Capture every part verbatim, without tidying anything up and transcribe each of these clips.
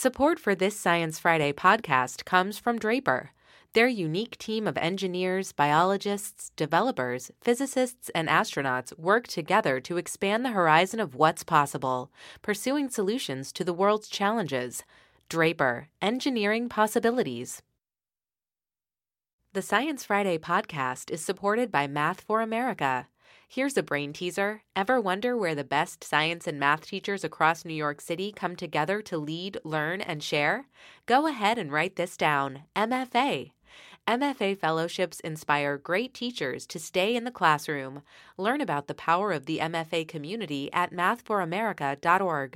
Support for this Science Friday podcast comes from Draper. Their unique team of engineers, biologists, developers, physicists, and astronauts work together to expand the horizon of what's possible, pursuing solutions to the world's challenges. Draper, engineering possibilities. The Science Friday podcast is supported by Math for America. Here's a brain teaser. Ever wonder where the best science and math teachers across New York City come together to lead, learn, and share? Go ahead and write this down. M F A. M F A fellowships inspire great teachers to stay in the classroom. Learn about the power of the M F A community at math for america dot org.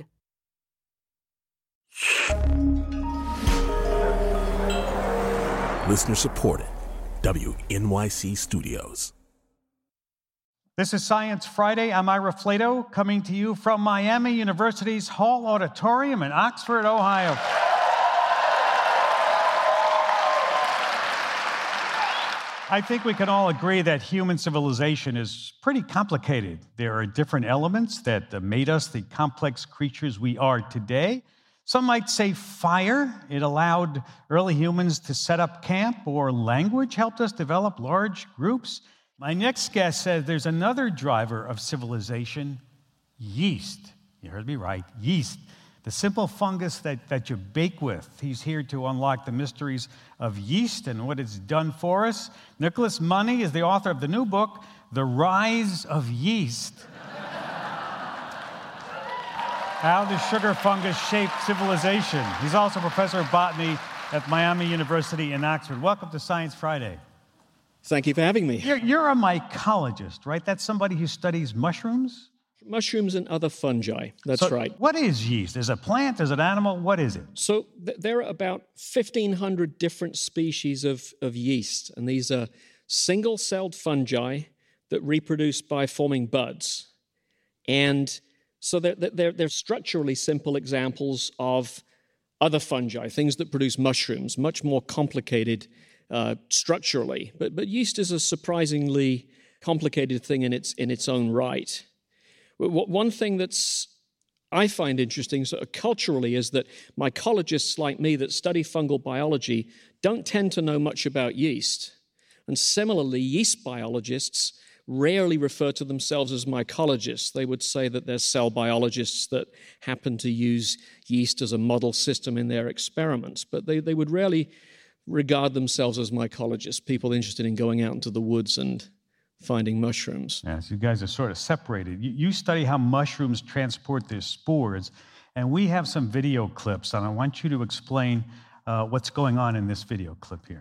Listener supported. W N Y C Studios. This is Science Friday. I'm Ira Flato, coming to you from Miami University's Hall Auditorium in Oxford, Ohio. I think we can all agree that human civilization is pretty complicated. There are different elements that made us the complex creatures we are today. Some might say fire. It allowed early humans to set up camp, or language helped us develop large groups. My next guest says there's another driver of civilization, yeast. You heard me right, yeast. The simple fungus that, that you bake with. He's here to unlock the mysteries of yeast and what it's done for us. Nicholas Money is the author of the new book, The Rise of Yeast. How the sugar fungus shaped civilization. He's also professor of botany at Miami University in Oxford. Welcome to Science Friday. Thank you for having me. You're, you're a mycologist, right? That's somebody who studies mushrooms? Mushrooms and other fungi, that's so right. What is yeast? Is it a plant? Is it an animal? What is it? So th- there are about fifteen hundred different species of, of yeast, and these are single-celled fungi that reproduce by forming buds. And so they're, they're, they're structurally simple examples of other fungi, things that produce mushrooms, much more complicated uh, structurally. But, but yeast is a surprisingly complicated thing in its, in its own right. One thing that's I find interesting sort of culturally is that mycologists like me that study fungal biology don't tend to know much about yeast. And similarly, yeast biologists rarely refer to themselves as mycologists. They would say that they're cell biologists that happen to use yeast as a model system in their experiments, but they, they would rarely regard themselves as mycologists, people interested in going out into the woods and finding mushrooms. Yeah, so you guys are sort of separated. You, you study how mushrooms transport their spores, and we have some video clips, and I want you to explain uh, what's going on in this video clip here.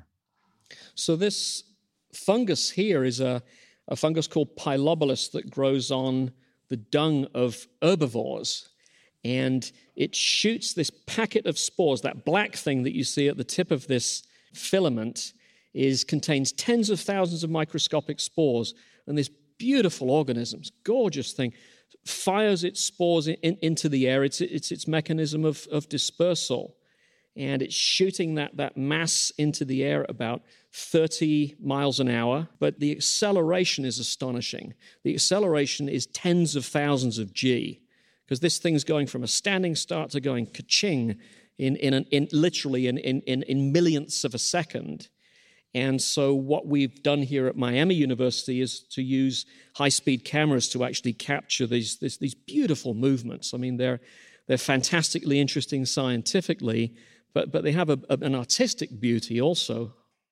So this fungus here is a a fungus called Pilobolus that grows on the dung of herbivores. And it shoots this packet of spores. That black thing that you see at the tip of this filament is contains tens of thousands of microscopic spores. And this beautiful organism, gorgeous thing, fires its spores in, in, into the air. It's, it's its mechanism of, of dispersal. And it's shooting that, that mass into the air at about thirty miles an hour. But the acceleration is astonishing. The acceleration is tens of thousands of G, because this thing's going from a standing start to going ka-ching in, in, an, in literally in, in, in millionths of a second. And so what we've done here at Miami University is to use high-speed cameras to actually capture these, this, these beautiful movements. I mean, they're, they're fantastically interesting scientifically, But, but they have a, a, an artistic beauty also.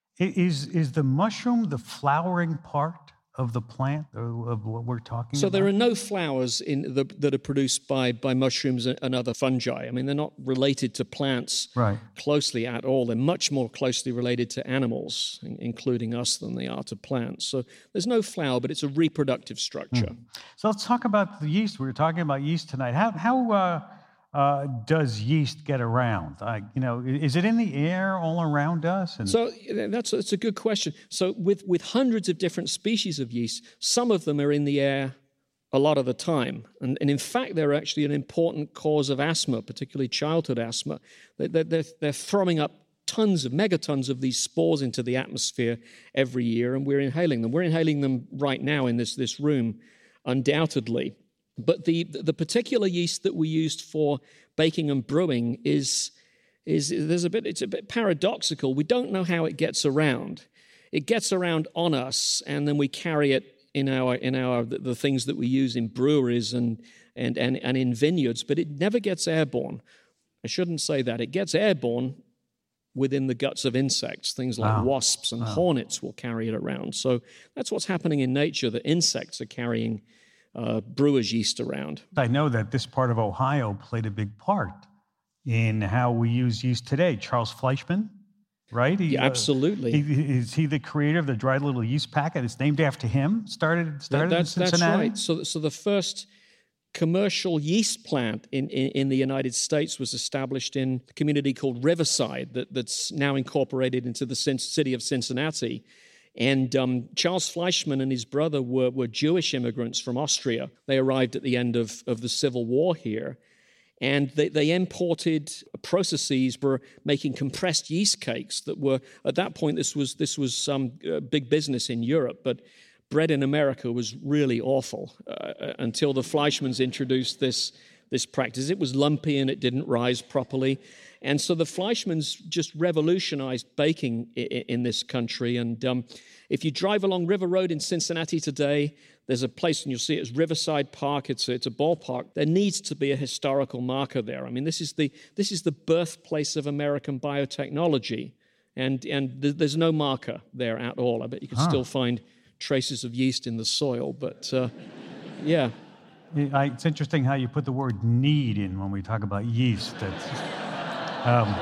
Is, is the mushroom the flowering part of the plant, of what we're talking so about? So there are no flowers in the, that are produced by, by mushrooms and other fungi. I mean, they're not related to plants right. closely at all. They're much more closely related to animals, including us, than they are to plants. So there's no flower, but it's a reproductive structure. Mm. So let's talk about the yeast. We were talking about yeast tonight. How... how uh, Uh, does yeast get around? Uh, you know, is it in the air all around us? And so that's, that's a good question. So with, with hundreds of different species of yeast, some of them are in the air a lot of the time. And, and in fact, they're actually an important cause of asthma, particularly childhood asthma. They're, they're, they're throwing up tons of, megatons of these spores into the atmosphere every year, and we're inhaling them. We're inhaling them right now in this, this room, undoubtedly. But the, the particular yeast that we used for baking and brewing is is there's a bit, it's a bit paradoxical. We don't know how it gets around. It gets around on us, and then we carry it in our in our the, the things that we use in breweries and, and and and in vineyards, but it never gets airborne. I shouldn't say that. It gets airborne within the guts of insects. Things like Wow. wasps and Wow. hornets will carry it around. So that's what's happening in nature, that insects are carrying uh, brewer's yeast around. I know that this part of Ohio played a big part in how we use yeast today. Charles Fleischmann, right? He, Yeah, uh, absolutely. he- is he the creator of the dried little yeast packet? It's named after him. Started started That- that's, in that's Cincinnati. right. So, so the first commercial yeast plant in, in, in the United States was established in a community called Riverside that, that's now incorporated into the cin- city of Cincinnati. And um, Charles Fleischmann and his brother were, were Jewish immigrants from Austria. They arrived at the end of, of the Civil War here. And they, they imported processes for making compressed yeast cakes that were, at that point, this was this was some uh, big business in Europe, but bread in America was really awful uh, until the Fleischmanns introduced this, this practice. It was lumpy and it didn't rise properly. And so the Fleischmanns just revolutionized baking in, in this country. And um, if you drive along River Road in Cincinnati today, there's a place, and you'll see it as Riverside Park. It's a, it's a ballpark. There needs to be a historical marker there. I mean, this is the this is the birthplace of American biotechnology, and and th- there's no marker there at all. I bet you can Huh. still find traces of yeast in the soil, but uh, yeah. I, it's interesting how you put the word need in when we talk about yeast. That's, um,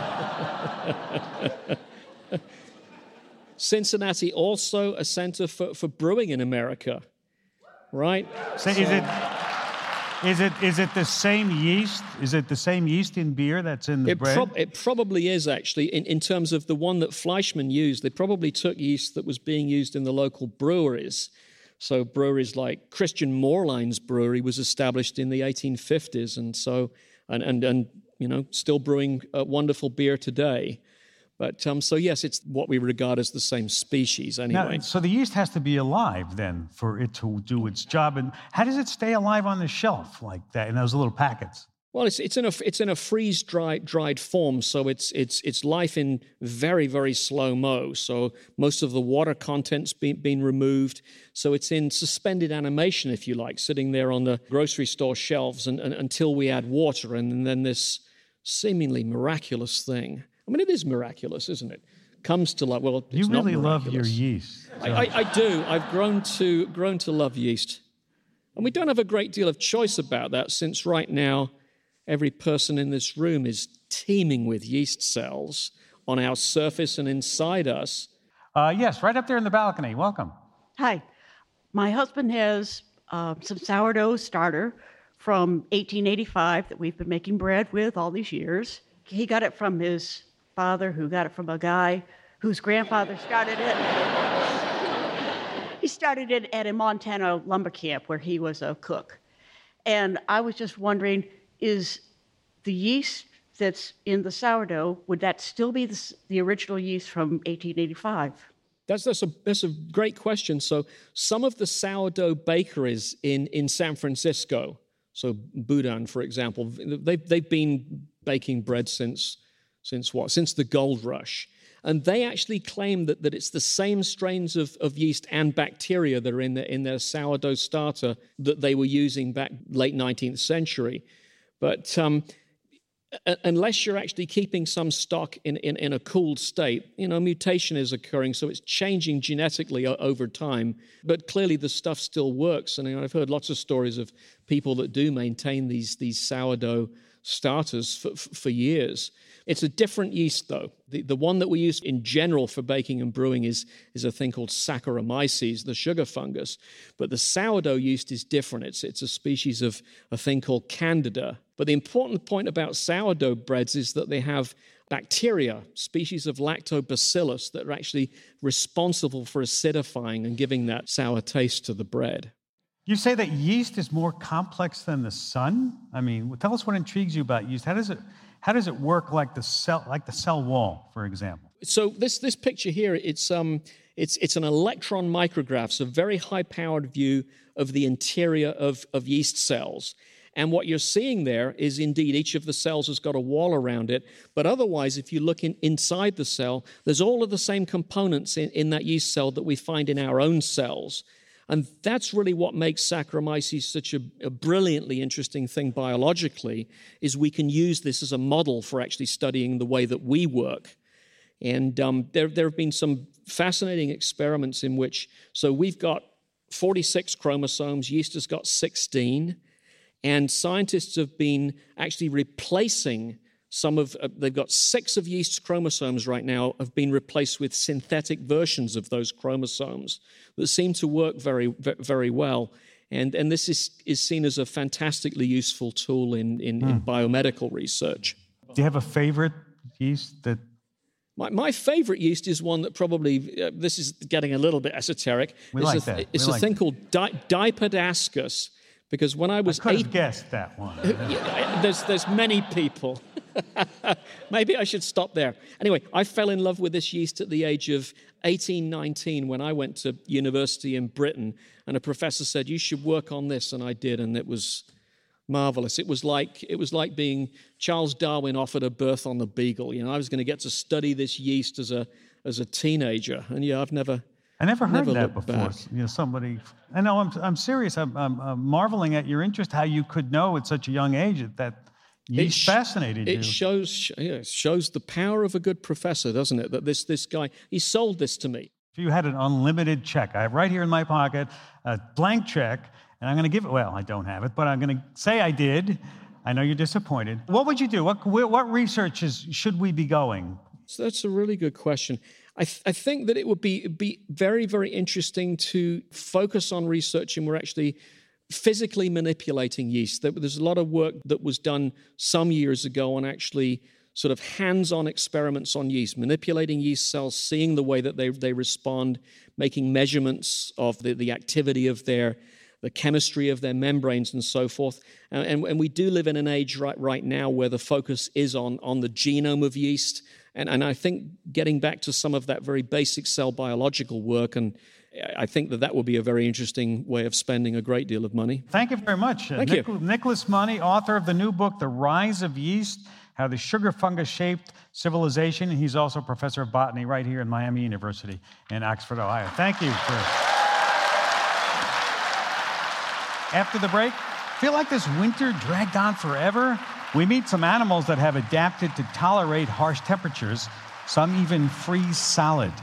Cincinnati also a center for, for brewing in America, right? so is it is it is it the same yeast? Is it the same yeast in beer that's in the It, bread? prob- it probably is, actually, in, in terms of the one that Fleischmann used. They probably took yeast that was being used in the local breweries. So breweries like Christian Moorline's brewery was established in the eighteen fifties, and so and and, and you know still brewing uh, wonderful beer today. But um, so yes, it's what we regard as the same species anyway. Now, so the yeast has to be alive then for it to do its job. And how does it stay alive on the shelf like that in those little packets? Well, it's it's in a it's in a freeze dried dried form, so it's it's it's life in very very slow mo. So most of the water content's been been removed. So it's in suspended animation, if you like, sitting there on the grocery store shelves, and, and until we add water, and then this seemingly miraculous thing. I mean, it is miraculous, isn't it? Comes to life. Well, it's You not really love your miraculous. yeast. I, I, I do. I've grown to grown to love yeast, and we don't have a great deal of choice about that, since right now every person in this room is teeming with yeast cells on our surface and inside us. Uh, yes, right up there in the balcony. Welcome. Hi. My husband has uh, some sourdough starter from eighteen eighty-five that we've been making bread with all these years. He got it from his father, who got it from a guy whose grandfather started it. He started it at a Montana lumber camp where he was a cook. And I was just wondering, is the yeast that's in the sourdough, would that still be the, s- the original yeast from eighteen eighty-five? That's that's a that's a great question. So some of the sourdough bakeries in, in San Francisco, so Boudin, for example, they've they've been baking bread since since what? Since the gold rush. And they actually claim that, that it's the same strains of, of yeast and bacteria that are in their, in their sourdough starter that they were using back late nineteenth century. But um, uh, unless you're actually keeping some stock in, in, in a cooled state, you know, mutation is occurring, so it's changing genetically o- over time. But clearly the stuff still works. And you know, I've heard lots of stories of people that do maintain these, these sourdough starters for, for years. It's a different yeast, though. The, the one that we use in general for baking and brewing is, is a thing called Saccharomyces, the sugar fungus. But the sourdough yeast is different. It's, it's a species of a thing called Candida. But the important point about sourdough breads is that they have bacteria, species of lactobacillus, that are actually responsible for acidifying and giving that sour taste to the bread. You say that yeast is more complex than the sun? I mean, tell us what intrigues you about yeast. How does it how does it work like the cell like the cell wall, for example? So this this picture here, it's um it's it's an electron micrograph, so a very high-powered view of the interior of, of yeast cells. And what you're seeing there is indeed each of the cells has got a wall around it. But otherwise, if you look in, inside the cell, there's all of the same components in, in that yeast cell that we find in our own cells. And that's really what makes Saccharomyces such a, a brilliantly interesting thing biologically, is we can use this as a model for actually studying the way that we work. And um, there, there have been some fascinating experiments in which, so we've got forty-six chromosomes, yeast has got sixteen, and scientists have been actually replacing some of, uh, they've got six of yeast's chromosomes right now have been replaced with synthetic versions of those chromosomes that seem to work very, very well. And, and this is, is seen as a fantastically useful tool in, in, mm. in biomedical research. Do you have a favorite yeast that... My, my favorite yeast is one that probably, uh, this is getting a little bit esoteric. We it's like a, that. It's we a like thing that. called di- Dipodascus, because when I was I could eight... have guessed that one. there's, there's many people. Maybe I should stop there. Anyway, I fell in love with this yeast at the age of eighteen, nineteen when I went to university in Britain, and a professor said, you should work on this, and I did, and it was marvelous. It was like it was like being Charles Darwin offered a berth on the Beagle. You know, I was going to get to study this yeast as a as a teenager, and yeah, I've never I never heard never that before. Back. You know, somebody. I know. I'm I'm serious. I'm, I'm, I'm marveling at your interest. How you could know at such a young age that yeast sh- fascinated it you. shows yeah, it shows the power of a good professor, doesn't it? That this this guy, he sold this to me. If you had an unlimited check, I have right here in my pocket a blank check, and I'm going to give it. Well, I don't have it, but I'm going to say I did. I know you're disappointed. What would you do? What what research is, should we be going? So that's a really good question. I, th- I think that it would be be very, very interesting to focus on researching we're actually physically manipulating yeast. There's a lot of work that was done some years ago on actually sort of hands-on experiments on yeast, manipulating yeast cells, seeing the way that they, they respond, making measurements of the, the activity of their, the chemistry of their membranes and so forth. And, and, and we do live in an age right, right now where the focus is on, on the genome of yeast. And, and I think getting back to some of that very basic cell biological work, and I think that that will be a very interesting way of spending a great deal of money. Thank you very much. Thank Nic- you. Nicholas Money, author of the new book, The Rise of Yeast, How the Sugar Fungus Shaped Civilization. And he's also a professor of botany right here at Miami University in Oxford, Ohio. Thank you. For... After the break, feel like this winter dragged on forever? We meet some animals that have adapted to tolerate harsh temperatures. Some even freeze solid.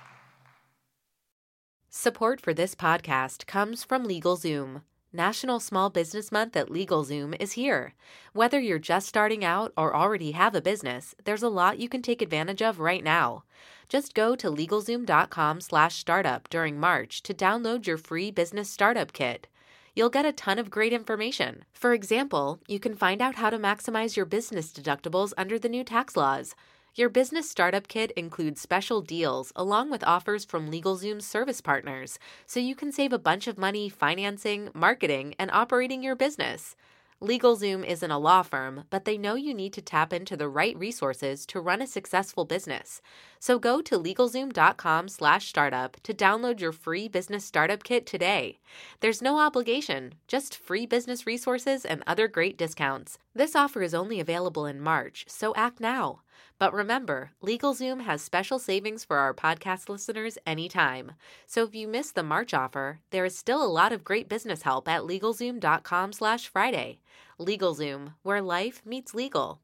Support for this podcast comes from LegalZoom. National Small Business Month at LegalZoom is here. Whether you're just starting out or already have a business, there's a lot you can take advantage of right now. Just go to LegalZoom.com slash startup during March to download your free business startup kit. You'll get a ton of great information. For example, you can find out how to maximize your business deductibles under the new tax laws. Your business startup kit includes special deals along with offers from LegalZoom's service partners, so you can save a bunch of money financing, marketing, and operating your business. LegalZoom isn't a law firm, but they know you need to tap into the right resources to run a successful business. So go to LegalZoom.com slash startup to download your free business startup kit today. There's no obligation, just free business resources and other great discounts. This offer is only available in March, so act now. But remember, LegalZoom has special savings for our podcast listeners anytime. So if you miss the March offer, there is still a lot of great business help at LegalZoom.com slash Friday. LegalZoom, where life meets legal.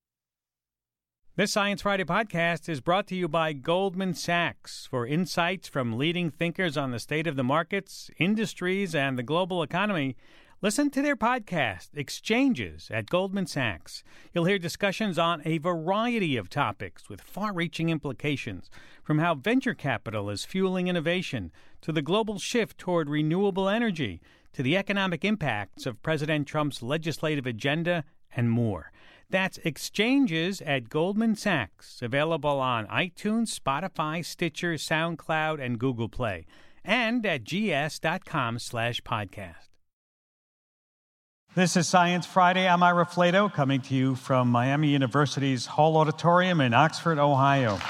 This Science Friday podcast is brought to you by Goldman Sachs. For insights from leading thinkers on the state of the markets, industries, and the global economy, listen to their podcast, Exchanges, at Goldman Sachs. You'll hear discussions on a variety of topics with far-reaching implications, from how venture capital is fueling innovation, to the global shift toward renewable energy, to the economic impacts of President Trump's legislative agenda, and more. That's Exchanges at Goldman Sachs, available on iTunes, Spotify, Stitcher, SoundCloud, and Google Play, and at gs.com slash podcast. This is Science Friday. I'm Ira Flato, coming to you from Miami University's Hall Auditorium in Oxford, Ohio.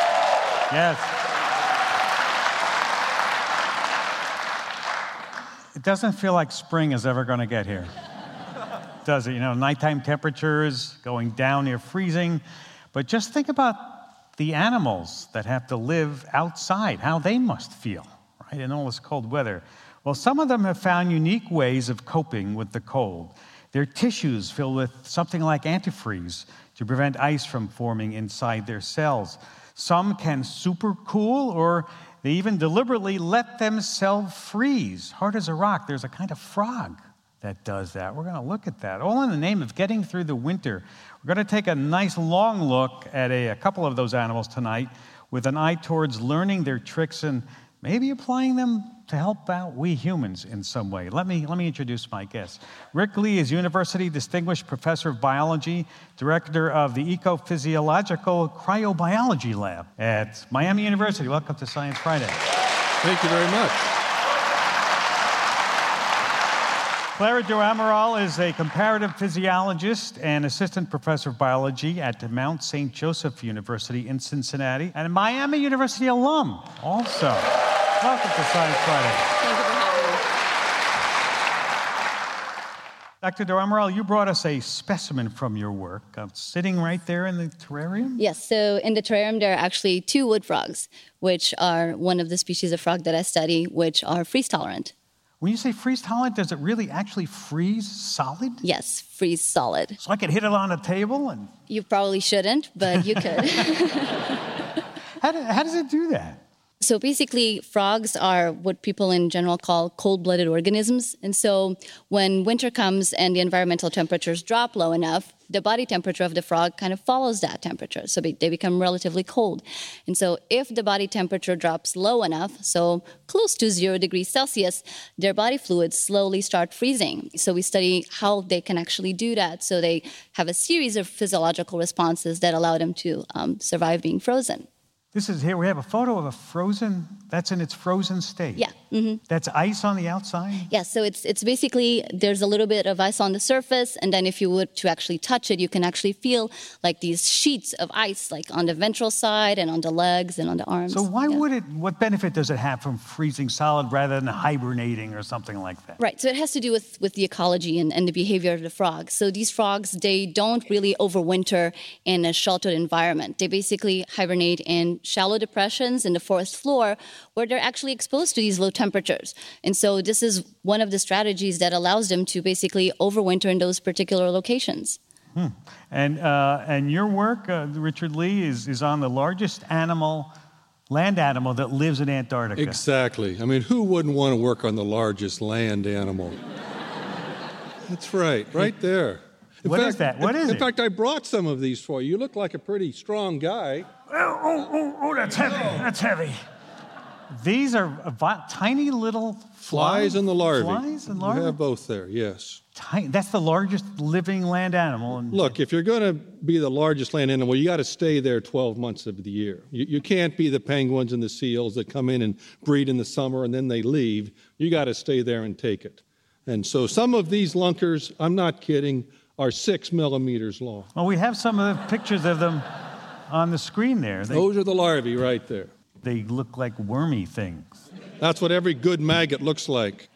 Yes. It doesn't feel like spring is ever going to get here, does it? You know, nighttime temperatures going down near freezing. But just think about the animals that have to live outside, how they must feel, right, in all this cold weather. Well, some of them have found unique ways of coping with the cold. Their tissues filled with something like antifreeze to prevent ice from forming inside their cells. Some can super cool, or they even deliberately let themselves freeze, hard as a rock. There's a kind of frog that does that. We're going to look at that, all in the name of getting through the winter. We're going to take a nice long look at a, a couple of those animals tonight with an eye towards learning their tricks and maybe applying them to help out we humans in some way. Let me, let me introduce my guests. Rick Lee is University Distinguished Professor of Biology, Director of the Ecophysiological Cryobiology Lab at Miami University. Welcome to Science Friday. Thank you very much. Clara Dow-Amaral is a comparative physiologist and assistant professor of biology at Mount Saint Joseph University in Cincinnati, and a Miami University alum also. Welcome to Science Friday. Thank you for having me. Doctor Dow-Amaral, you brought us a specimen from your work, uh, sitting right there in the terrarium? Yes, so in the terrarium there are actually two wood frogs, which are one of the species of frog that I study, which are freeze tolerant. When you say freeze tolerant, does it really actually freeze solid? Yes, freeze solid. So I could hit it on a table and... You probably shouldn't, but you could. how, do, how does it do that? So basically, frogs are what people in general call cold-blooded organisms. And so when winter comes and the environmental temperatures drop low enough, the body temperature of the frog kind of follows that temperature. So they become relatively cold. And so if the body temperature drops low enough, so close to zero degrees Celsius, their body fluids slowly start freezing. So we study how they can actually do that. So they have a series of physiological responses that allow them to um, survive being frozen. This is here, we have a photo of a frozen, that's in its frozen state. Yeah. Mm-hmm. That's ice on the outside? Yeah, so it's it's basically, there's a little bit of ice on the surface, and then if you were to actually touch it, you can actually feel like these sheets of ice, like on the ventral side and on the legs and on the arms. So why yeah. would it, what benefit does it have from freezing solid rather than hibernating or something like that? Right, so it has to do with, with the ecology and, and the behavior of the frogs. So these frogs, they don't really overwinter in a sheltered environment. They basically hibernate in shallow depressions in the forest floor where they're actually exposed to these low temperatures. And so this is one of the strategies that allows them to basically overwinter in those particular locations. Hmm. And uh, and your work, uh, Richard Lee, is, is on the largest animal, land animal that lives in Antarctica. Exactly. I mean, who wouldn't want to work on the largest land animal? That's right, right there. In What fact, is that? What in, is in it? fact, I brought some of these for you. You look like a pretty strong guy. Oh, oh, oh, oh, that's heavy. That's heavy. These are vi- tiny little flies. Flies and the larvae. Flies and You larvae? have both there, yes. Tiny, that's the largest living land animal. In, Look, if you're going to be the largest land animal, you got to stay there twelve months of the year. You, you can't be the penguins and the seals that come in and breed in the summer and then they leave. You got to stay there and take it. And so some of these lunkers, I'm not kidding, are six millimeters long. Well, we have some of the pictures of them on the screen there. They, Those are the larvae right there. they look like wormy things. That's what every good maggot looks like.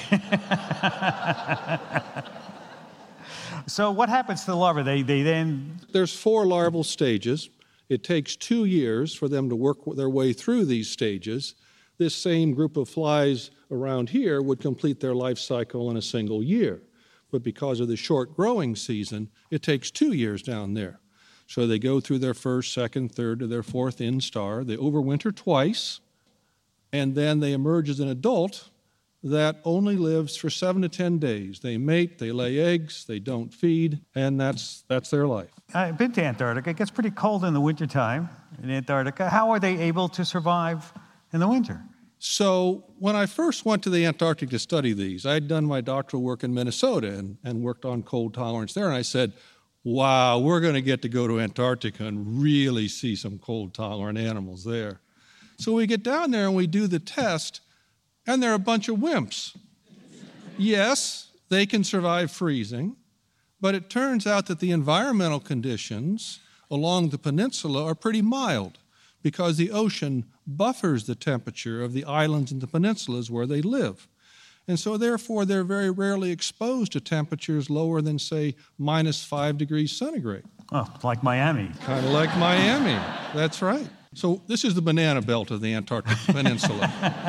So what happens to the larvae? They, they then... There's four larval stages. It takes two years for them to work their way through these stages. This same group of flies around here would complete their life cycle in a single year. But because of the short growing season, it takes two years down there. So they go through their first, second, third, to their fourth instar. They overwinter twice, and then they emerge as an adult that only lives for seven to ten days. They mate, they lay eggs, they don't feed, and that's that's their life. I've been to Antarctica. It gets pretty cold in the wintertime in Antarctica. How are they able to survive in the winter? So when I first went to the Antarctic to study these, I had done my doctoral work in Minnesota and, and worked on cold tolerance there, and I said, wow, we're going to get to go to Antarctica and really see some cold-tolerant animals there. So we get down there and we do the test, and they're a bunch of wimps. Yes, they can survive freezing, but it turns out that the environmental conditions along the peninsula are pretty mild because the ocean buffers the temperature of the islands and the peninsulas where they live. And so therefore, they're very rarely exposed to temperatures lower than, say, minus five degrees centigrade. Oh, like Miami. Kind of like Miami. That's right. So this is the banana belt of the Antarctic Peninsula.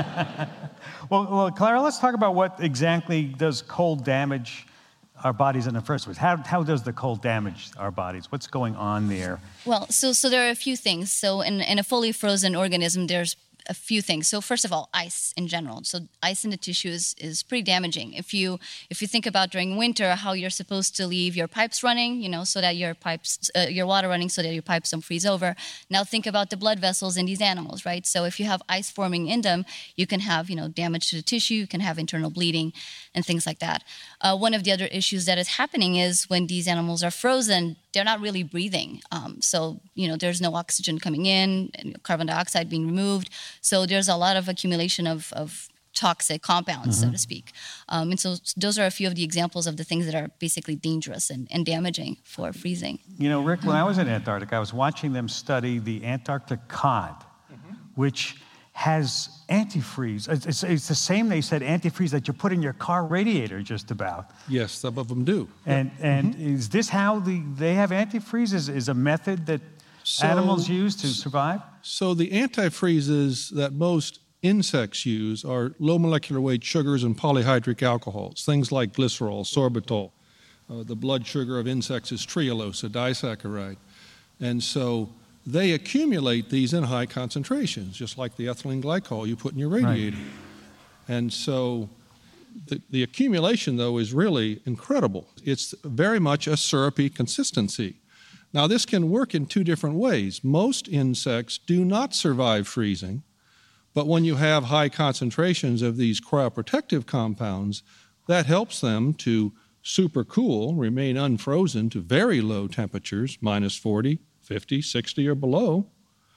well, well, Clara, let's talk about what exactly does cold damage our bodies in the first place. How, how does the cold damage our bodies? What's going on there? Well, so so there are a few things. So in, in a fully frozen organism, there's a few things. So first of all, ice in general. So ice in the tissue is, is pretty damaging. If you if you think about during winter how you're supposed to leave your pipes running, you know, so that your pipes uh, your water running so that your pipes don't freeze over. Now think about the blood vessels in these animals, right? So if you have ice forming in them, you can have, you know, damage to the tissue, you can have internal bleeding and things like that. Uh, one of the other issues that is happening is when these animals are frozen, they're not really breathing. Um, so, you know, there's no oxygen coming in, and carbon dioxide being removed. So there's a lot of accumulation of, of toxic compounds, mm-hmm. so to speak. Um, and so those are a few of the examples of the things that are basically dangerous and, and damaging for freezing. You know, Rick, when I was in Antarctica, I was watching them study the Antarctic cod, mm-hmm. which has antifreeze. It's, it's, it's the same, they said, antifreeze that you put in your car radiator just about. Yes, some of them do. And and mm-hmm. is this how the, they have antifreeze? Is, is a method that so, animals use to survive? So the antifreezes that most insects use are low molecular weight sugars and polyhydric alcohols, things like glycerol, sorbitol. Uh, the blood sugar of insects is trehalose, a disaccharide. And so they accumulate these in high concentrations, just like the ethylene glycol you put in your radiator. Right. And so the, the accumulation, though, is really incredible. It's very much a syrupy consistency. Now, this can work in two different ways. Most insects do not survive freezing, but when you have high concentrations of these cryoprotective compounds, that helps them to supercool, remain unfrozen to very low temperatures, minus forty, fifty, sixty, or below.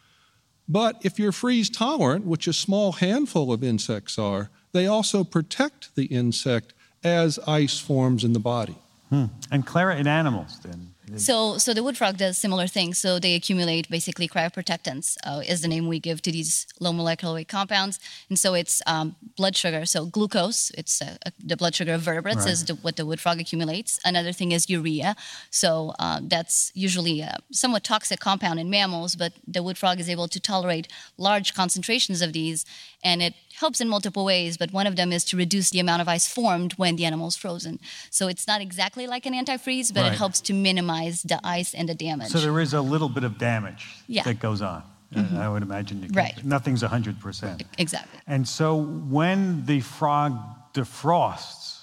But if you're freeze tolerant, which a small handful of insects are, they also protect the insect as ice forms in the body. Hmm. And Clara, in animals, then? So, so the wood frog does similar things. So they accumulate basically cryoprotectants, uh, is the name we give to these low molecular weight compounds. And so it's um, blood sugar. So glucose, it's uh, the blood sugar of vertebrates, right. is the, what the wood frog accumulates. Another thing is urea. So uh, that's usually a somewhat toxic compound in mammals, but the wood frog is able to tolerate large concentrations of these, and it helps in multiple ways, but one of them is to reduce the amount of ice formed when the animal's frozen. So it's not exactly like an antifreeze, but right. it helps to minimize the ice and the damage. So there is a little bit of damage yeah. that goes on. Mm-hmm. I would imagine. You can, right. Nothing's one hundred percent. Exactly. And so when the frog defrosts,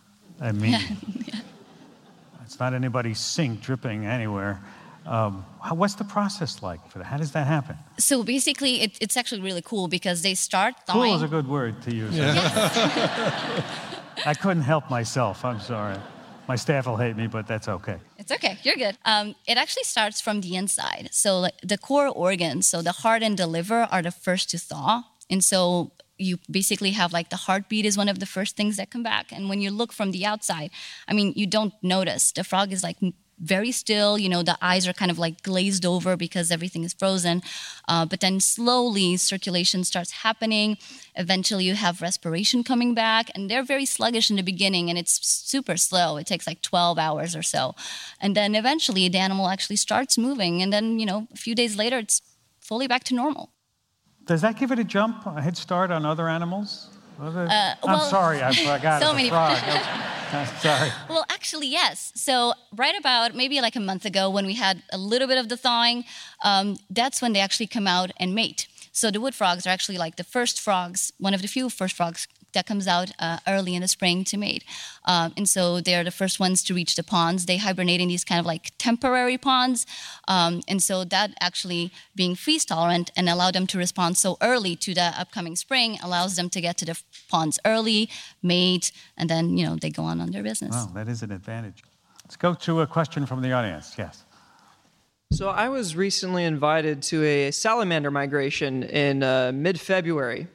I mean, yeah. it's not anybody's sink dripping anywhere. Um, how, what's the process like for that? How does that happen? So basically, it, it's actually really cool because they start thawing. Cool is a good word to use. Yeah. Yes. I couldn't help myself. I'm sorry. My staff will hate me, but that's okay. It's okay. You're good. Um, it actually starts from the inside. So like, the core organs, so the heart and the liver are the first to thaw. And so you basically have like the heartbeat is one of the first things that come back. And when you look from the outside, I mean, you don't notice. The frog is like very still, you know, the eyes are kind of like glazed over because everything is frozen. Uh, but then slowly circulation starts happening. Eventually you have respiration coming back, and they're very sluggish in the beginning, and it's super slow. It takes like twelve hours or so. And then eventually the animal actually starts moving, and then, you know, a few days later it's fully back to normal. Does that give it a jump, a head start on other animals? Uh, well, I'm sorry, I forgot so the many frog. I'm sorry. Well, actually, yes. So right about maybe like a month ago when we had a little bit of the thawing, um, that's when they actually come out and mate. So the wood frogs are actually like the first frogs, one of the few first frogs that comes out uh, early in the spring to mate. Um, and so they're the first ones to reach the ponds. They hibernate in these kind of like temporary ponds. Um, and so that actually being freeze tolerant and allow them to respond so early to the upcoming spring allows them to get to the ponds early, mate, and then, you know, they go on on their business. Wow, that is an advantage. Let's go to a question from the audience. Yes. So I was recently invited to a salamander migration in uh, mid-February.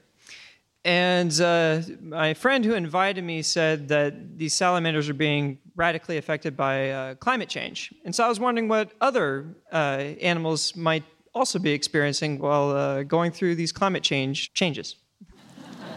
And uh, my friend who invited me said that these salamanders are being radically affected by uh, climate change. And so I was wondering what other uh, animals might also be experiencing while uh, going through these climate change changes.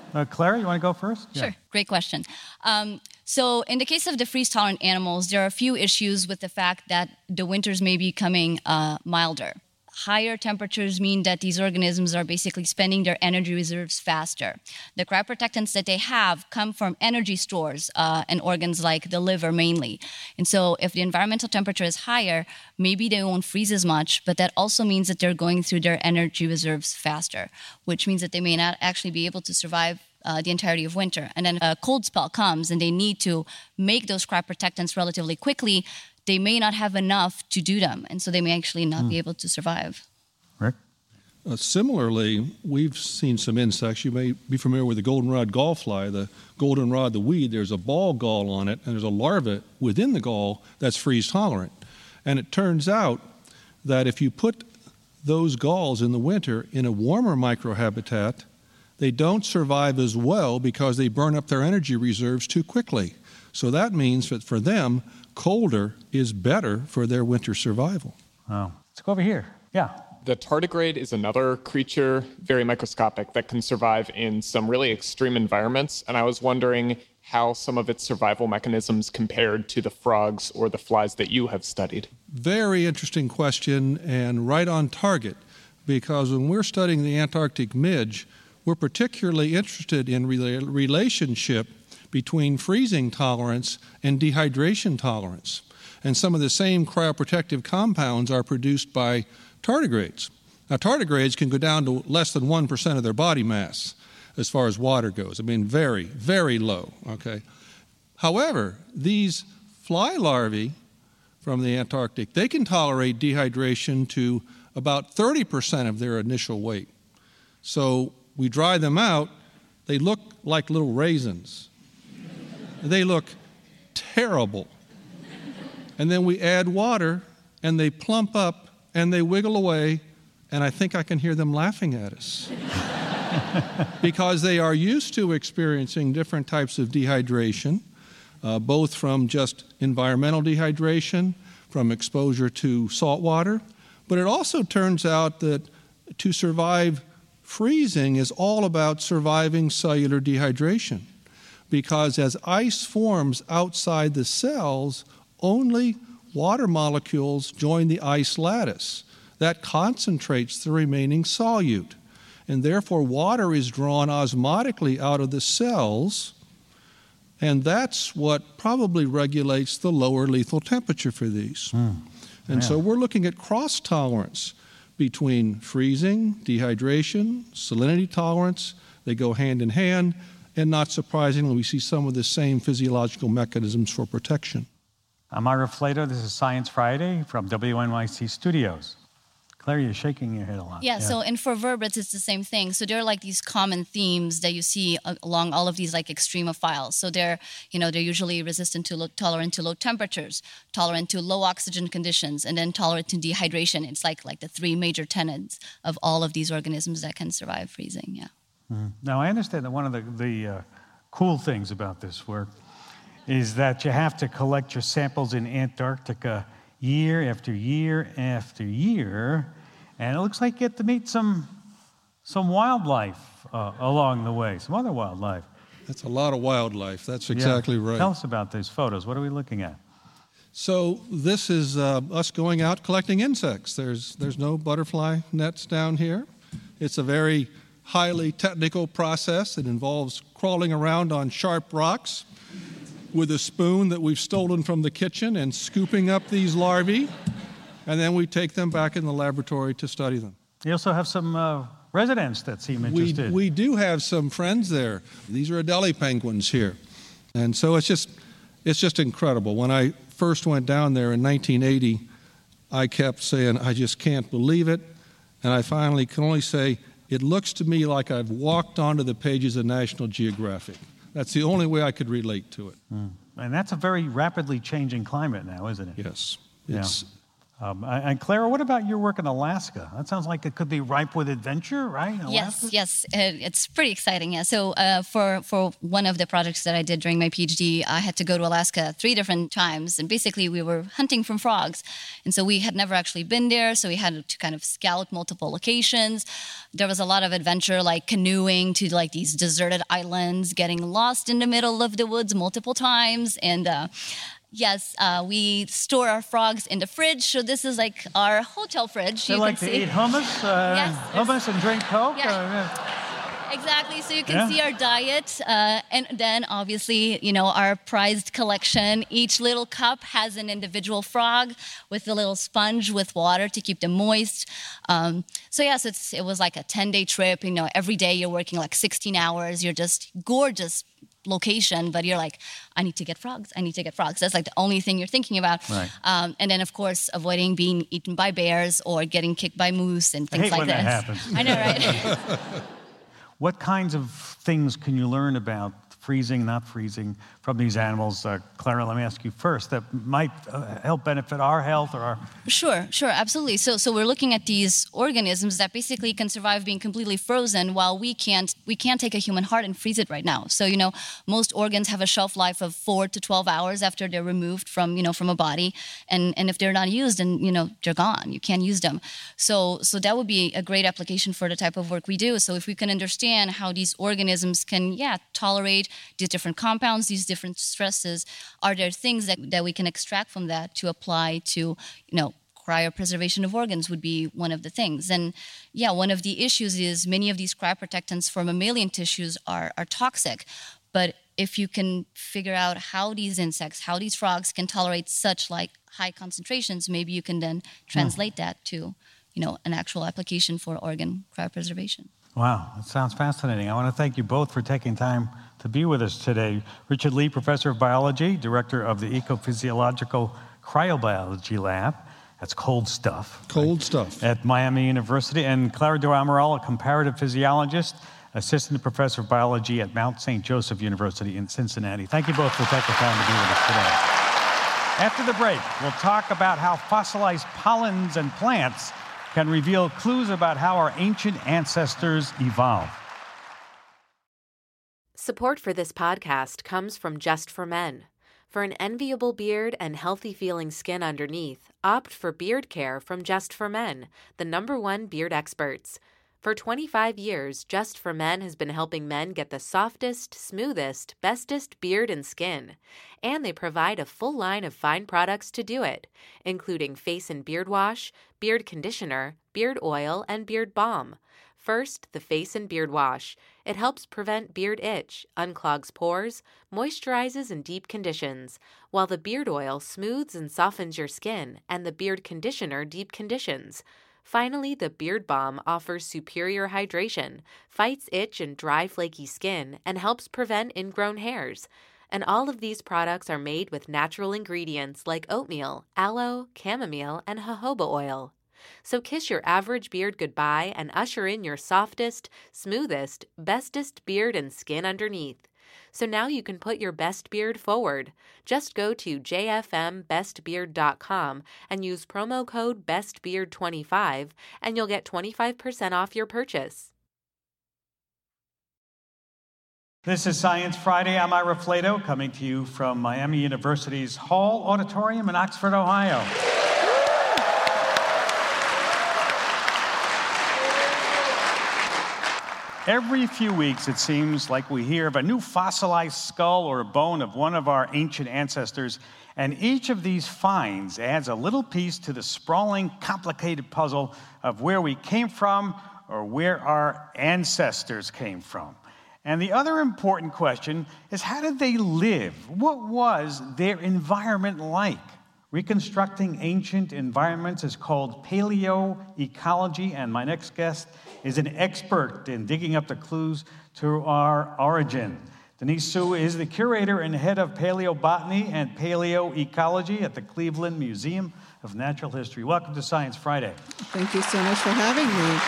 Uh, Claire, you want to go first? Sure. Yeah. Great question. Um, so in the case of the freeze-tolerant animals, there are a few issues with the fact that the winters may be becoming uh, milder. Higher temperatures mean that these organisms are basically spending their energy reserves faster. The cryoprotectants that they have come from energy stores uh, and organs like the liver mainly. And so if the environmental temperature is higher, maybe they won't freeze as much, but that also means that they're going through their energy reserves faster, which means that they may not actually be able to survive Uh, the entirety of winter. And then a cold spell comes and they need to make those cryoprotectants relatively quickly. They may not have enough to do them, and so they may actually not mm. be able to survive. Rick? Uh, similarly, we've seen some insects. You may be familiar with the goldenrod gallfly. The goldenrod, the weed, there's a ball gall on it, and there's a larva within the gall that's freeze tolerant. And it turns out that if you put those galls in the winter in a warmer microhabitat, they don't survive as well because they burn up their energy reserves too quickly. So that means that for them, colder is better for their winter survival. Oh, let's go over here. Yeah. The tardigrade is another creature, very microscopic, that can survive in some really extreme environments. And I was wondering how some of its survival mechanisms compared to the frogs or the flies that you have studied. Very interesting question and right on target, because when we're studying the Antarctic midge, we're particularly interested in the relationship between freezing tolerance and dehydration tolerance. And some of the same cryoprotective compounds are produced by tardigrades. Now, tardigrades can go down to less than one percent of their body mass as far as water goes. I mean, very, very low, okay? However, these fly larvae from the Antarctic, they can tolerate dehydration to about thirty percent of their initial weight. So we dry them out, they look like little raisins. They look terrible. And then we add water, and they plump up, and they wiggle away, and I think I can hear them laughing at us. Because they are used to experiencing different types of dehydration, uh, both from just environmental dehydration, from exposure to salt water, but it also turns out that to survive freezing is all about surviving cellular dehydration, because as ice forms outside the cells, only water molecules join the ice lattice. That concentrates the remaining solute, and therefore water is drawn osmotically out of the cells, and that's what probably regulates the lower lethal temperature for these. Mm. And yeah. so we're looking at cross-tolerance between freezing, dehydration, salinity tolerance. They go hand in hand, and not surprisingly, we see some of the same physiological mechanisms for protection. I'm Ira Flato. This is Science Friday from W N Y C Studios. Claire, you're shaking your head a lot. Yeah, yeah, so and for vertebrates, it's the same thing. So there are like these common themes that you see along all of these like extremophiles. So they're, you know, they're usually resistant to low, tolerant to low temperatures, tolerant to low oxygen conditions, and then tolerant to dehydration. It's like like the three major tenets of all of these organisms that can survive freezing. Yeah. Mm-hmm. Now I understand that one of the the uh, cool things about this work is that you have to collect your samples in Antarctica year after year after year, and it looks like you get to meet some some wildlife uh, along the way, some other wildlife. That's a lot of wildlife. That's exactly yeah. right. Tell us about these photos. What are we looking at? So this is uh, us going out collecting insects. There's there's no butterfly nets down here. It's a very highly technical process. It involves crawling around on sharp rocks with a spoon that we've stolen from the kitchen and scooping up these larvae, and then we take them back in the laboratory to study them. You also have some uh, residents that seem interested. We, we do have some friends there. These are Adelie penguins here. And so it's just, it's just incredible. When I first went down there in nineteen eighty, I kept saying, I just can't believe it. And I finally can only say, it looks to me like I've walked onto the pages of National Geographic. That's the only way I could relate to it. Mm. And that's a very rapidly changing climate now, isn't it? Yes. It's, yeah. Um, and Clara, what about your work in Alaska? That sounds like it could be ripe with adventure, right? Alaska? Yes, yes, uh, it's pretty exciting. Yeah. So uh, for for one of the projects that I did during my PhD, I had to go to Alaska three different times, and basically we were hunting from frogs, and so we had never actually been there, so we had to kind of scout multiple locations. There was a lot of adventure, like canoeing to like these deserted islands, getting lost in the middle of the woods multiple times, and. Uh, Yes, uh, we store our frogs in the fridge. So this is like our hotel fridge. They you like can to see. eat hummus, uh, Yes, hummus and drink Coke. Yeah. Uh, yeah. Exactly. So you can Yeah. see our diet, uh, and then obviously, you know, our prized collection. Each little cup has an individual frog with a little sponge with water to keep them moist. Um, so yes, it's it was like a ten-day trip. You know, every day you're working like sixteen hours. You're just gorgeous location, but you're like, I need to get frogs. I need to get frogs. That's like the only thing you're thinking about. Right. Um, and then, of course, avoiding being eaten by bears or getting kicked by moose and things hate like when this. that happens. I know, right? What kinds of things can you learn about freezing, not freezing, from these animals? Uh, Clara, let me ask you first, that might uh, help benefit our health or our... Sure, sure, absolutely. So, so we're looking at these organisms that basically can survive being completely frozen, while we can't. We can't take a human heart and freeze it right now. So, you know, most organs have a shelf life of four to twelve hours after they're removed from, you know, from a body, and and if they're not used, then you know they're gone. You can't use them. So, so that would be a great application for the type of work we do. So, if we can understand how these organisms can, yeah, tolerate these different compounds, these different stresses, are there things that, that we can extract from that to apply to, you know, cryopreservation of organs would be one of the things. And yeah, one of the issues is many of these cryoprotectants for mammalian tissues are, are toxic. But if you can figure out how these insects, how these frogs can tolerate such like high concentrations, maybe you can then translate that to, you know, an actual application for organ cryopreservation. Wow, that sounds fascinating. I want to thank you both for taking time to be with us today. Richard Lee, Professor of Biology, Director of the Ecophysiological Cryobiology Lab. That's cold stuff. Cold stuff. At Miami University. And Clara do Amaral, a comparative physiologist, Assistant Professor of Biology at Mount Saint Joseph University in Cincinnati. Thank you both for taking time to be with us today. After the break, we'll talk about how fossilized pollens and plants can reveal clues about how our ancient ancestors evolved. Support for this podcast comes from Just for Men. For an enviable beard and healthy-feeling skin underneath, opt for beard care from Just for Men, the number one beard experts. For twenty-five years, Just for Men has been helping men get the softest, smoothest, bestest beard and skin. And they provide a full line of fine products to do it, including face and beard wash, beard conditioner, beard oil, and beard balm. First, the face and beard wash. It helps prevent beard itch, unclogs pores, moisturizes and deep conditions, while the beard oil smooths and softens your skin, and the beard conditioner deep conditions. Finally, the Beard Balm offers superior hydration, fights itch and dry, flaky skin, and helps prevent ingrown hairs. And all of these products are made with natural ingredients like oatmeal, aloe, chamomile, and jojoba oil. So kiss your average beard goodbye and usher in your softest, smoothest, bestest beard and skin underneath. So now you can put your best beard forward. Just go to j f m best beard dot com and use promo code best beard twenty-five, and you'll get twenty-five percent off your purchase. This is Science Friday. I'm Ira Flato, coming to you from Miami University's Hall Auditorium in Oxford, Ohio. Every few weeks, it seems like we hear of a new fossilized skull or a bone of one of our ancient ancestors, and each of these finds adds a little piece to the sprawling, complicated puzzle of where we came from or where our ancestors came from. And the other important question is, how did they live? What was their environment like? Reconstructing ancient environments is called paleoecology, and my next guest is an expert in digging up the clues to our origin. Denise Su is the curator and head of paleobotany and paleoecology at the Cleveland Museum of Natural History. Welcome to Science Friday. Thank you so much for having me.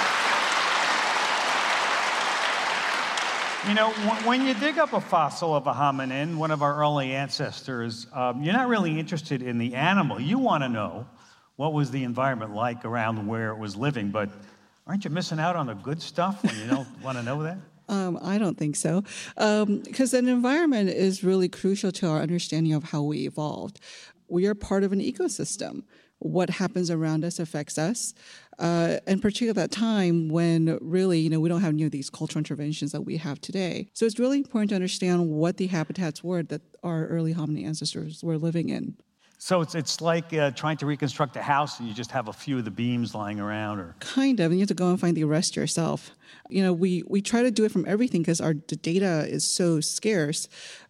You know, when you dig up a fossil of a hominin, one of our early ancestors, um, you're not really interested in the animal. You want to know what was the environment like around where it was living, but aren't you missing out on the good stuff when you don't want to know that? Um, I don't think so, because um, an environment is really crucial to our understanding of how we evolved. We are part of an ecosystem. What happens around us affects us, uh, and particularly at that time when really, you know, we don't have any of these cultural interventions that we have today. So it's really important to understand what the habitats were that our early hominid ancestors were living in. So it's it's like uh, trying to reconstruct a house and you just have a few of the beams lying around, or kind of, and you have to go and find the rest yourself. You know, we we try to do it from everything because our the data is so scarce.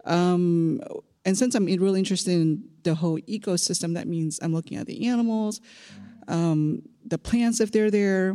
Um, and since I'm really interested in the whole ecosystem, that means I'm looking at the animals, um, the plants if they're there.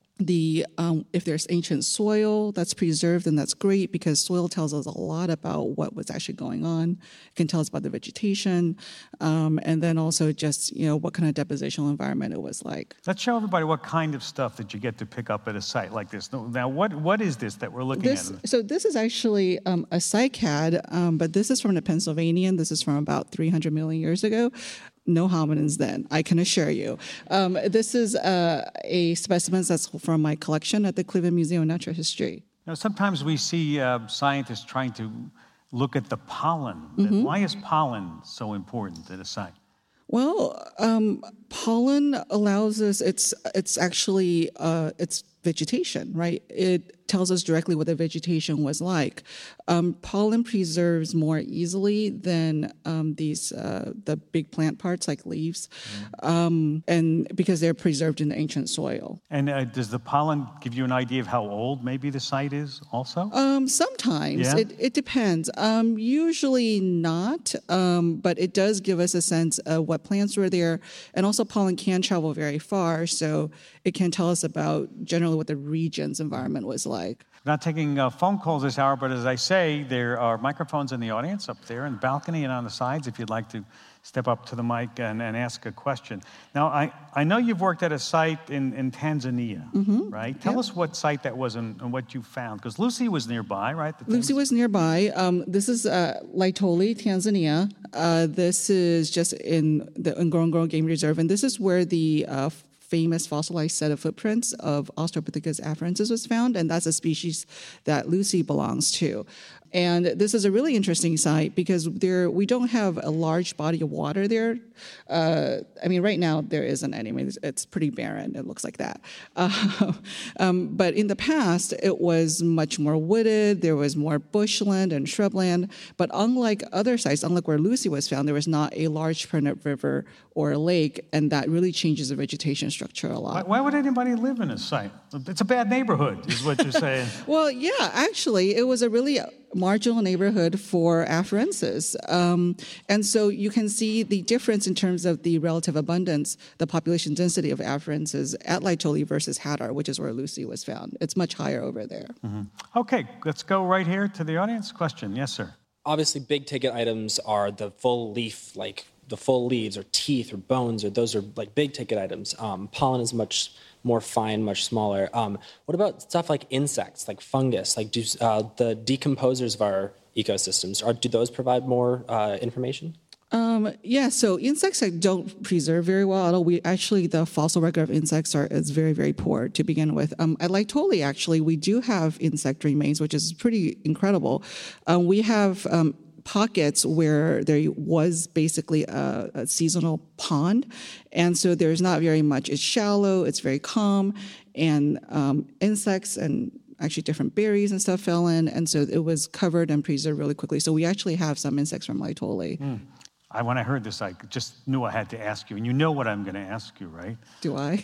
The um, if there's ancient soil that's preserved, then that's great because soil tells us a lot about what was actually going on. It can tell us about the vegetation, um, and then also just you know what kind of depositional environment it was like. Let's show everybody what kind of stuff that you get to pick up at a site like this. Now, what what is this that we're looking this, at? So this is actually um, a cycad, um, but this is from the Pennsylvanian. This is from about three hundred million years ago. No hominins then, I can assure you. Um, this is uh, a specimen that's from my collection at the Cleveland Museum of Natural History. Now, sometimes we see uh, scientists trying to look at the pollen. Mm-hmm. Why is pollen so important at a site? Well, um, pollen allows us, it's, it's actually, uh, it's vegetation, right? It tells us directly what the vegetation was like. Um, pollen preserves more easily than um, these uh, the big plant parts like leaves, mm-hmm. um, and because they're preserved in the ancient soil. And uh, does the pollen give you an idea of how old maybe the site is also? Um, sometimes. Yeah? It, it depends. Um, usually not, um, but it does give us a sense of what plants were there. And also pollen can travel very far, so it can tell us about generally what the region's environment was like. We're not taking uh, phone calls this hour, but as I say, there are microphones in the audience up there in the balcony and on the sides if you'd like to step up to the mic and, and ask a question. Now, I, I know you've worked at a site in, in Tanzania, mm-hmm. right? Tell yep. us what site that was and, and what you found, because Lucy was nearby, right? The Lucy was nearby. Um, this is uh, Laetoli, Tanzania. Uh, this is just in the Ngorongoro Game Reserve, and this is where the uh, famous fossilized set of footprints of Australopithecus afarensis was found, and that's a species that Lucy belongs to. And this is a really interesting site because there we don't have a large body of water there. Uh, I mean, right now there isn't any. I mean, it's, it's pretty barren. It looks like that. Uh, um, but in the past, it was much more wooded. There was more bushland and shrubland. But unlike other sites, unlike where Lucy was found, there was not a large permanent river or a lake, and that really changes the vegetation structure a lot. Why, why would anybody live in a site? It's a bad neighborhood, is what you're saying. Well, yeah, actually, it was a really marginal neighborhood for afarensis. Um, and so you can see the difference in terms of the relative abundance, the population density of afarensis at Laetoli versus Hadar, which is where Lucy was found. It's much higher over there. Mm-hmm. Okay, let's go right here to the audience. Question, yes, sir. Obviously, big ticket items are the full leaf, like the full leaves or teeth or bones, or those are like big ticket items. Um, pollen is much more fine, much smaller. Um, what about stuff like insects, like fungus? Like do uh, the decomposers of our ecosystems, are, do those provide more uh, information? Um, yeah, so insects don't preserve very well at all. We actually, the fossil record of insects are is very, very poor to begin with. Um, at Laetoli, actually, we do have insect remains, which is pretty incredible. Um, we have um, pockets where there was basically a, a seasonal pond, and so there's not very much. It's shallow, it's very calm, and um, insects and actually different berries and stuff fell in, and so it was covered and preserved really quickly. So we actually have some insects from Laetoli. Mm. I, when I heard this, I just knew I had to ask you, and you know what I'm going to ask you, right? Do I?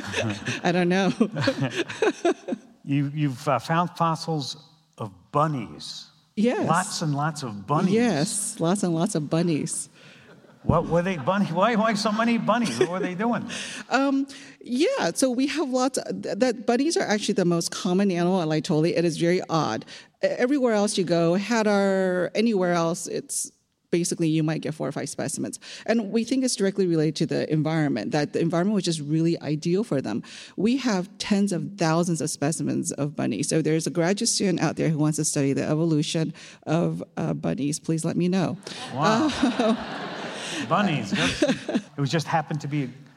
I don't know. you, you've uh, found fossils of bunnies. Yes. Lots and lots of bunnies. Yes, lots and lots of bunnies. What were they, bunny? Why, why so many bunnies? What were they doing? um, yeah, so we have lots of, that bunnies are actually the most common animal at Laetoli. It is very odd. Everywhere else you go, Hadar, anywhere else, it's basically you might get four or five specimens. And we think it's directly related to the environment, that the environment was just really ideal for them. We have tens of thousands of specimens of bunnies. So there's a graduate student out there who wants to study the evolution of uh, bunnies. Please let me know. Wow. Uh, bunnies. It was just happened to be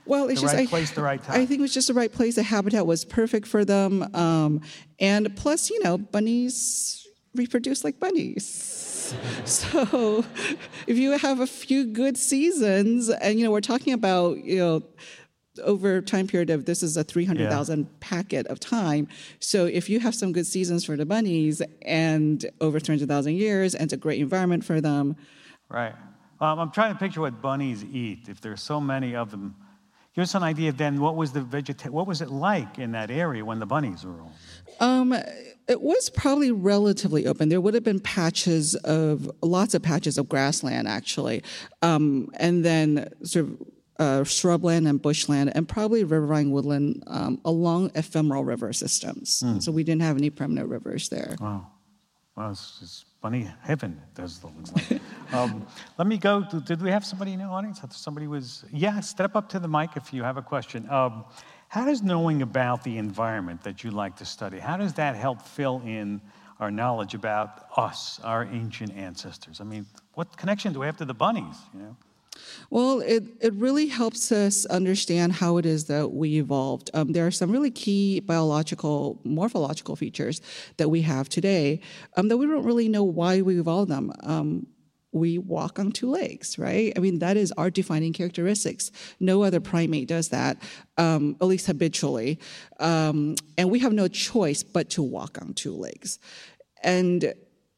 Well, it's the just right I, place, the right time. I think it was just the right place. The habitat was perfect for them, um, and plus, you know, bunnies reproduce like bunnies. So, if you have a few good seasons, and you know, we're talking about you know. over a time period of this is a three hundred thousand yeah. packet of time. So if you have some good seasons for the bunnies and over three hundred thousand years, and it's a great environment for them. Right. Um, I'm trying to picture what bunnies eat. If there's so many of them, give us an idea then what was the vegeta- what was it like in that area when the bunnies were on? Um, it was probably relatively open. There would have been patches of, lots of patches of grassland actually. Um, and then sort of Uh, shrubland and bushland, and probably riverine woodland um, along ephemeral river systems. Mm. So we didn't have any permanent rivers there. Wow. Well, it's, it's bunny heaven, it does look like. um, let me go. To, did we have somebody in the audience? Somebody was, yeah, step up to the mic if you have a question. Um, how does knowing about the environment that you like to study, how does that help fill in our knowledge about us, our ancient ancestors? I mean, what connection do we have to the bunnies, you know? Well, it, it really helps us understand how it is that we evolved. Um, there are some really key biological, morphological features that we have today um, that we don't really know why we evolved them. Um, we walk on two legs, right? I mean, that is our defining characteristics. No other primate does that, um, at least habitually. Um, and we have no choice but to walk on two legs. And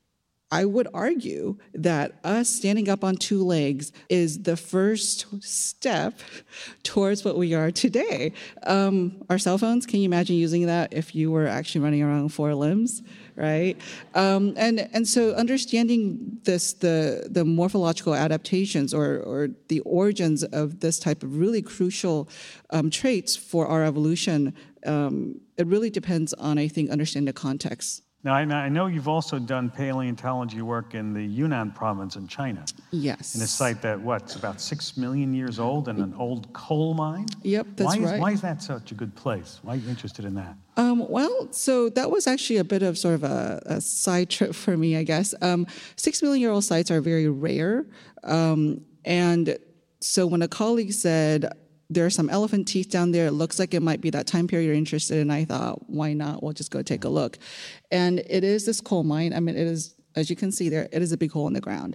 I would argue that us standing up on two legs is the first step towards what we are today. Um, our cell phones, can you imagine using that if you were actually running around on four limbs, right? Um, and and so understanding this, the the morphological adaptations or or the origins of this type of really crucial um, traits for our evolution, um, it really depends on, I think, understanding the context. Now, I know you've also done paleontology work in the Yunnan province in China. Yes. In a site that, what, it's about six million years old and an old coal mine? Yep, that's why is, right. Why is that such a good place? Why are you interested in that? Um, well, so that was actually a bit of sort of a, a side trip for me, I guess. Um, six million year old sites are very rare. Um, and so when a colleague said, there are some elephant teeth down there. It looks like it might be that time period you're interested in. I thought, why not? We'll just go take a look. And it is this coal mine. I mean, it is, as you can see there, it is a big hole in the ground.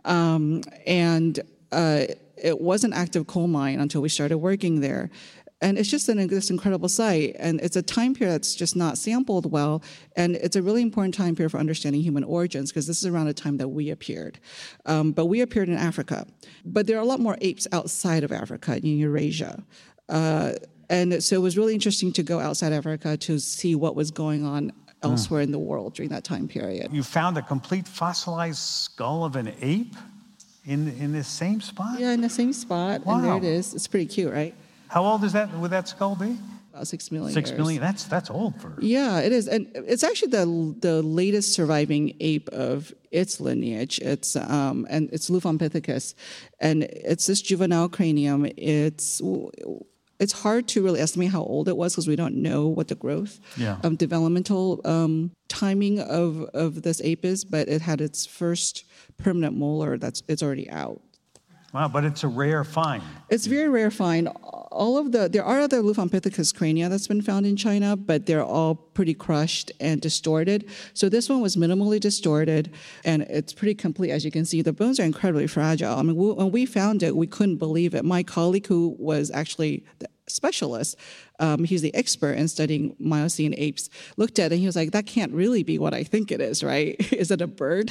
Um, and uh, it was an active coal mine until we started working there. And it's just an, this incredible site. And it's a time period that's just not sampled well. And it's a really important time period for understanding human origins, because this is around the time that we appeared. Um, but we appeared in Africa. But there are a lot more apes outside of Africa, in Eurasia. Uh, and so it was really interesting to go outside Africa to see what was going on elsewhere mm. in the world during that time period. You found a complete fossilized skull of an ape in, in this same spot? Yeah, in the same spot. Wow. And there it is. It's pretty cute, right? How old is that? Would that skull be? About six million. Six years. million. That's that's old for. Yeah, it is, and it's actually the the latest surviving ape of its lineage. It's um and it's Luphampithecus, and it's this juvenile cranium. It's it's hard to really estimate how old it was because we don't know what the growth, yeah. um, developmental um, timing of of this ape is, but it had its first permanent molar. That's it's already out. Wow, but it's a rare find. It's a very rare find. All of the there are other Luphampithecus crania that's been found in China, but they're all pretty crushed and distorted. So this one was minimally distorted, and it's pretty complete. As you can see, the bones are incredibly fragile. I mean, we, when we found it, we couldn't believe it. My colleague, who was actually the specialist, um, he's the expert in studying Miocene apes, looked at it and he was like, "That can't really be what I think it is, right? Is it a bird?"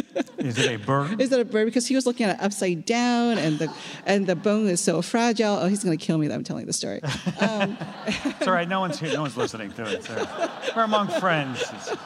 Is it a bird? Is it a bird? Because he was looking at it upside down, and the and the bone is so fragile. Oh, he's going to kill me that I'm telling the story. Um, it's all right. No one's here. No one's listening to it. So we're among friends.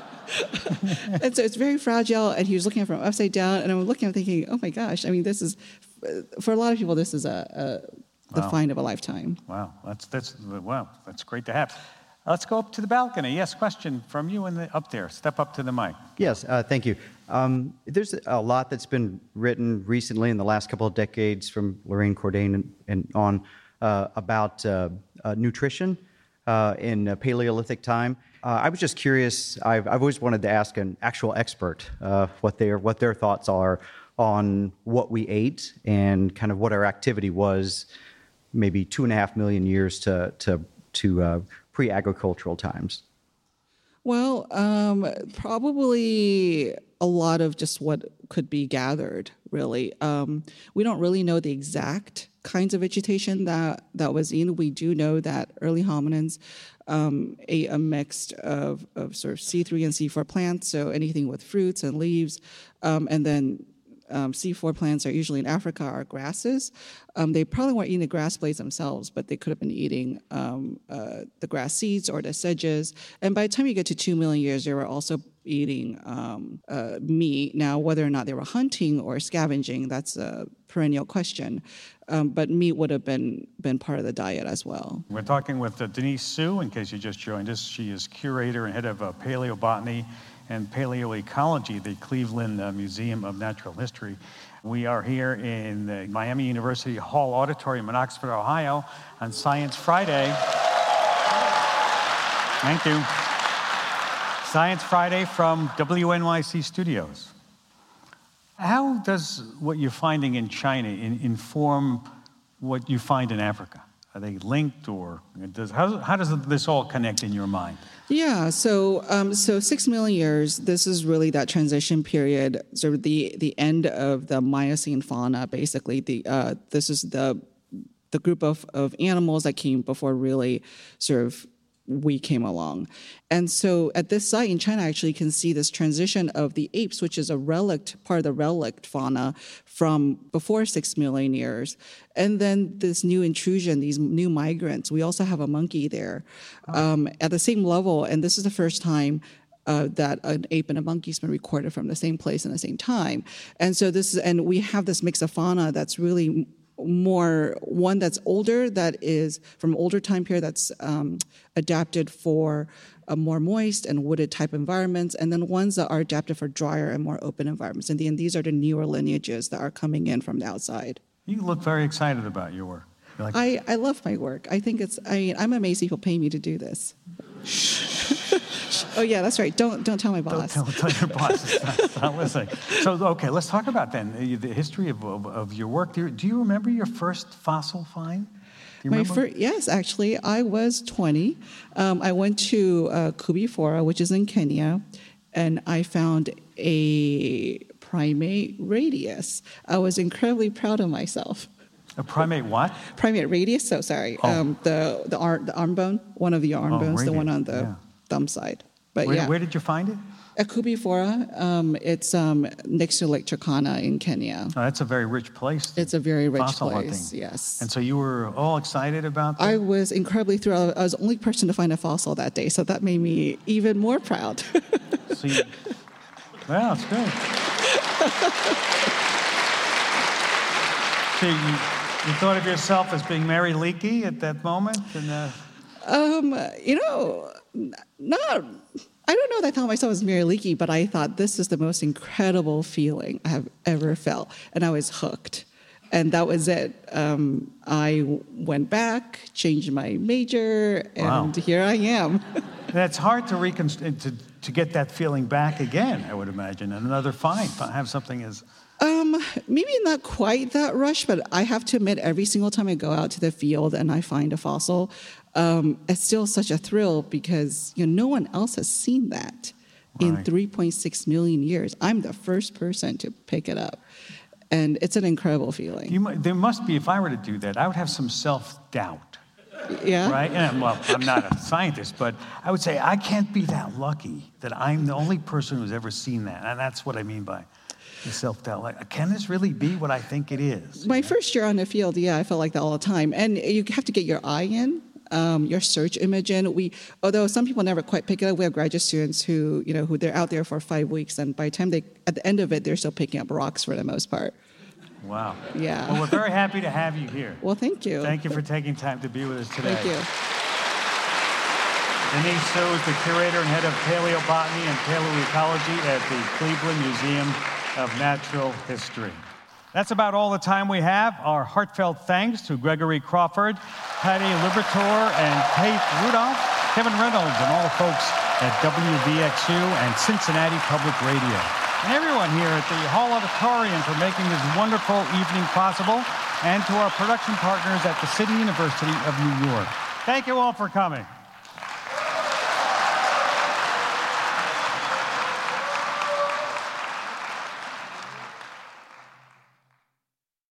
And so it's very fragile, and he was looking at it from upside down, and I'm looking at it thinking, oh my gosh, I mean, this is, for a lot of people, this is a, a the wow. find of a lifetime. Wow, that's that's wow, that's great to have. Let's go up to the balcony. Yes, question from you in the, up there. Step up to the mic. Yes, uh, thank you. Um, there's a lot that's been written recently in the last couple of decades from Lorraine Cordain and, and on uh, about uh, uh, nutrition uh, in uh, Paleolithic time. Uh, I was just curious. I've, I've always wanted to ask an actual expert uh, what their what their thoughts are on what we ate and kind of what our activity was maybe two and a half million years to to to uh, pre-agricultural times? Well, um, probably a lot of just what could be gathered, really. Um, we don't really know the exact kinds of vegetation that, that was in. We do know that early hominins um, ate a mix of, of sort of C three and C four plants, so anything with fruits and leaves, um, and then Um, C four plants are usually in Africa are grasses. Um, they probably weren't eating the grass blades themselves, but they could have been eating um, uh, the grass seeds or the sedges. And by the time you get to two million years, they were also eating um, uh, meat. Now, whether or not they were hunting or scavenging, that's a perennial question. Um, but meat would have been, been part of the diet as well. We're talking with uh, Denise Su, in case you just joined us. She is curator and head of uh, paleobotany and paleoecology at the Cleveland uh, Museum of Natural History. We are here in the Miami University Hall Auditorium in Oxford, Ohio on Science Friday. Thank you. Science Friday from W N Y C Studios. How does what you're finding in China in, inform what you find in Africa? Are they linked, or does, how, how does this all connect in your mind? Yeah, so um, so six million years, this is really that transition period, sort of the, the end of the Miocene fauna, basically. The uh, this is the the group of, of animals that came before really sort of we came along. And so at this site in China, actually, you can see this transition of the apes, which is a relict, part of the relict fauna from before six million years. And then this new intrusion, these new migrants. We also have a monkey there um, at the same level. And this is the first time Uh, that an ape and a monkey's been recorded from the same place in the same time. And so this is, and we have this mix of fauna that's really more, one that's older, that is from older time period, that's um, adapted for a more moist and wooded type environments, and then ones that are adapted for drier and more open environments. And then these are the newer lineages that are coming in from the outside. You look very excited about your work. Like, I, I love my work. I think it's, I mean, I'm amazed people pay me to do this. Oh yeah, that's right. Don't don't tell my boss. Don't tell, tell your boss. It's not, it's not listening. So okay, let's talk about then the history of, of, of your work. Do you, do you remember your first fossil find? Do you my remember? first, yes, actually, I was twenty. Um, I went to uh, Kubifora, which is in Kenya, and I found a primate radius. I was incredibly proud of myself. A primate what? Primate radius. So sorry. Oh. Um, the the arm the arm bone, one of the arm Oh, bones, the one radius, on the yeah. thumb side. But Where, yeah. where did you find it? At Kubifora, um, it's um, next to Lake Turkana in Kenya. Oh, that's a very rich place. It's a very rich fossil place, hunting. yes. And so you were all excited about that? I was incredibly thrilled. I was the only person to find a fossil that day, so that made me even more proud. So you, well, it's good. So you, you thought of yourself as being Mary Leakey at that moment? And, uh... um, you know, not... I don't know that I thought myself as Mary Leakey, but I thought this is the most incredible feeling I have ever felt. And I was hooked. And that was it. Um, I went back, changed my major, and Wow. here I am. That's hard to, reconst- to to get that feeling back again, I would imagine. And another find, have something as... Um, maybe not quite that rush, but I have to admit, every single time I go out to the field and I find a fossil, um, it's still such a thrill because you know no one else has seen that in Right. three point six million years. I'm the first person to pick it up, and it's an incredible feeling. You, mu- there must be, if I were to do that, I would have some self-doubt. Yeah. Right? And, well, I'm not a scientist, but I would say I can't be that lucky that I'm the only person who's ever seen that. And that's what I mean by the self-doubt. Like, can this really be what I think it is? My first year on the field, yeah, I felt like that all the time. And you have to get your eye in, um, your search image in. We, although some people never quite pick it up, we have graduate students who, you know, who they're out there for five weeks, and by the time they, at the end of it, they're still picking up rocks for the most part. Wow. Yeah. Well, we're very happy to have you here. Well, thank you. Thank you for taking time to be with us today. Thank you. Denise Su is the curator and head of paleobotany and paleoecology at the Cleveland Museum of Natural History. That's about all the time we have. Our heartfelt thanks to Gregory Crawford, Patty Libertor, and Kate Rudolph, Kevin Reynolds, and all the folks at W V X U and Cincinnati Public Radio. And everyone here at the Hall Auditorium for making this wonderful evening possible. and to our production partners at the City University of New York. Thank you all for coming.